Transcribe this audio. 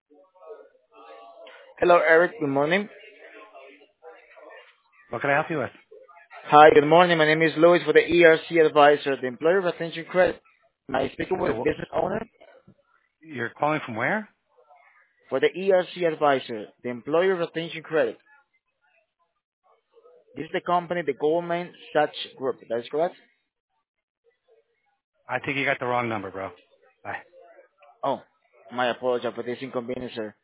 Hello, Eric. Good morning. What can I help you with? Hi, good morning. My name is Louis for the ERC Advisor, the Employer Retention Credit. Am I speaking with So business owner? you're calling from where? For the ERC Advisor, the Employer Retention Credit. This is the company, the Goldman Sachs Group. That is correct? I think you got the wrong number, bro. Bye. Oh, my apologies for this inconvenience, sir.